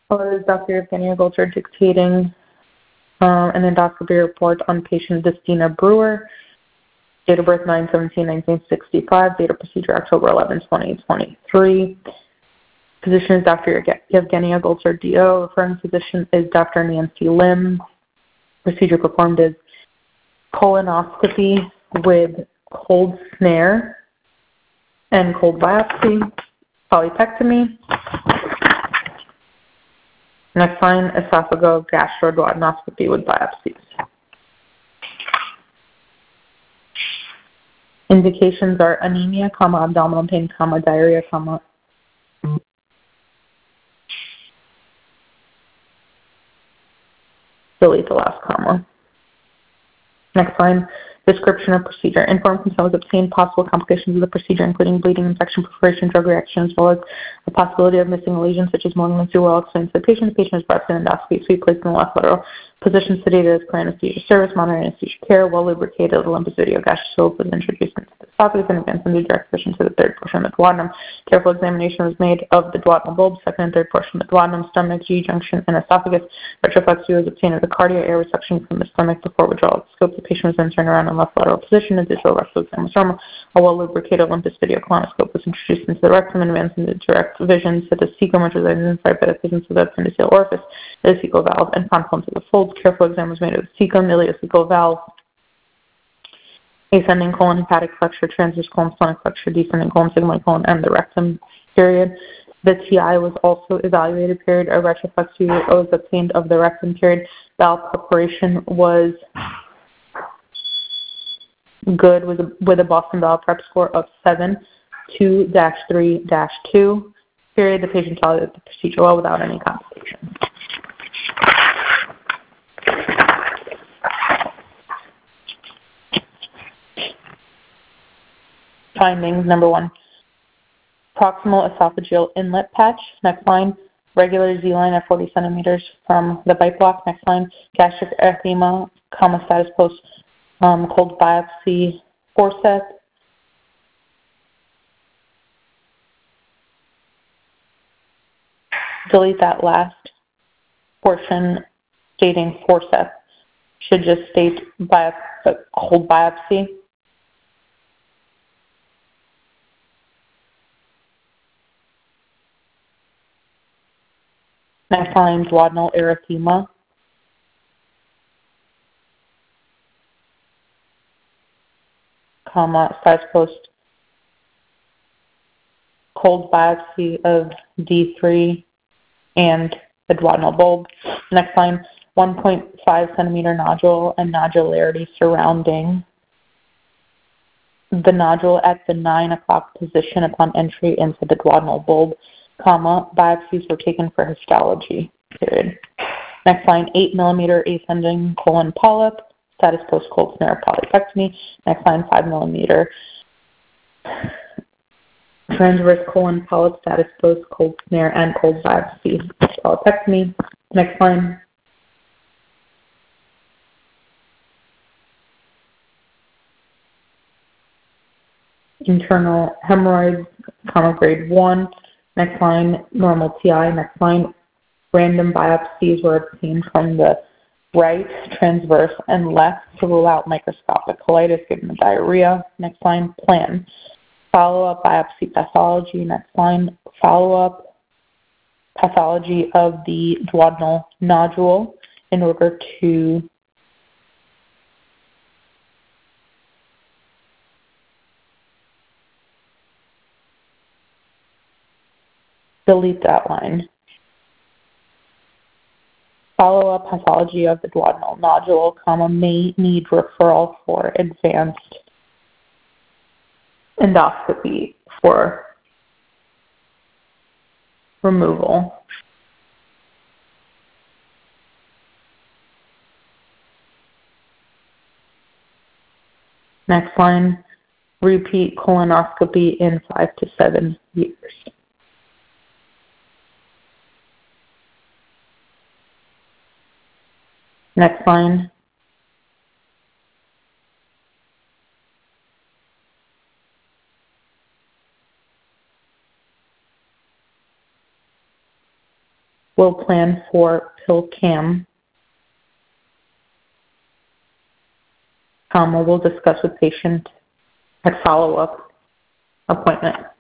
Was Dr. Evgenia Golcher dictating an endoscopy report on patient Destina Brewer, date of birth 9/17/1965, date of procedure October 11, 2023. Physician is Dr. Evgenia Golcher, DO. Referring physician is Dr. Nancy Lim. Procedure performed is colonoscopy with cold snare and cold biopsy, polypectomy. Next line, esophago-gastroduodenoscopy with biopsies. Indications are anemia, abdominal pain, diarrhea, delete the last comma. Next line, description of procedure. Informed consent was obtained. Possible complications of the procedure, including bleeding, infection, perforation, drug reaction, as well as the possibility of missing a lesion such as malignancy, were all explained to the patient. The patient is brought to endoscopy to be placed in the left lateral position, sedated as per anesthesia service, monitoring anesthesia care, well lubricated. Olympus video gastroscope was introduced into the esophagus and advanced into direct position to the third portion of the duodenum. Careful examination was made of the duodenal bulb, second and third portion of the duodenum, stomach, G-junction, and esophagus. Retroflexia was obtained of the cardia, air resuction from the stomach before withdrawal of the scope. The patient was then turned around in left lateral position. A digital rectal exam was normal. A well-lubricated Olympus video colonoscope was introduced into the rectum and advanced into direct vision to the cecum, which was identified by the presence of the appendiceal orifice, the cecal valve, and confluence of the folds. Careful exam was made of the cecum, ileocecal valve, ascending colon, hepatic flexure, transverse colon, splenic flexure, descending colon, sigmoid colon, and the rectum, period. The TI was also evaluated, period. A retroflexia was obtained of the rectum, period. Bowel preparation was good with a Boston Bowel Prep score of 7, 2-3-2, period. The patient tolerated the procedure well without any complications. Findings, number 1, proximal esophageal inlet patch. Next line, regular Z-line at 40 centimeters from the bite block. Next line, gastric erythema, status post cold biopsy forceps. Delete that last portion stating forceps. Should just state cold biopsy. Next line, duodenal erythema. Status post cold biopsy of D3 and the duodenal bulb. Next line, 1.5 centimeter nodule and nodularity surrounding the nodule at the 9 o'clock position upon entry into the duodenal bulb, biopsies were taken for histology, period. Next line, 8 millimeter ascending colon polyp, status post cold snare polypectomy. Next line, 5 millimeter transverse colon polyp, status post cold snare and cold biopsy polypectomy. Next line, internal hemorrhoids, grade 1. Next line, normal TI. Next line, random biopsies were obtained from the right, transverse, and left to rule out microscopic colitis given the diarrhea. Next line, plan. Follow-up biopsy pathology. Next line, follow-up pathology of the duodenal nodule in order to delete that line. Follow-up pathology of the duodenal nodule, may need referral for advanced endoscopy for removal. Next line, repeat colonoscopy in 5 to 7 years. Next line, will plan for PillCam, will discuss with patient at follow-up appointment.